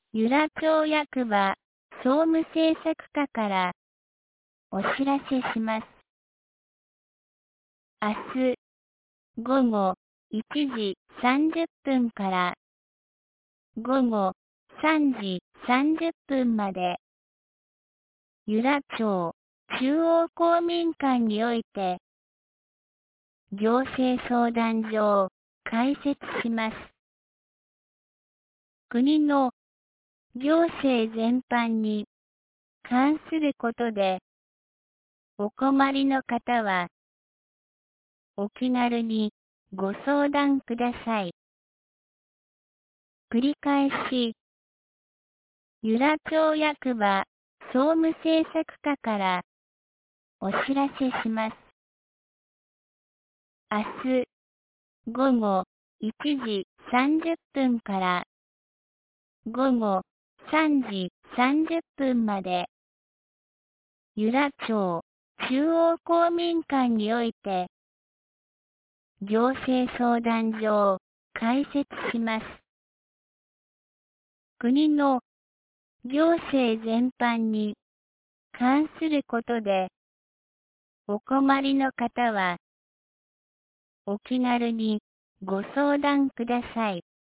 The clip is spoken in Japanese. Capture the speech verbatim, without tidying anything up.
由良町役場総務政策課からお知らせします。明日午後いちじさんじゅっぷんから午後さんじさんじゅっぷんまで由良町中央公民館において行政相談所を開設します。国の行政全般に関することでお困りの方はお気軽にご相談ください。繰り返し、由良町役場総務政策課からお知らせします。明日午後いちじさんじゅっぷんから午後さんじさんじゅっぷんまで由良町中央公民館において行政相談所を開設します。国の行政全般に関することでお困りの方はお気軽にご相談ください。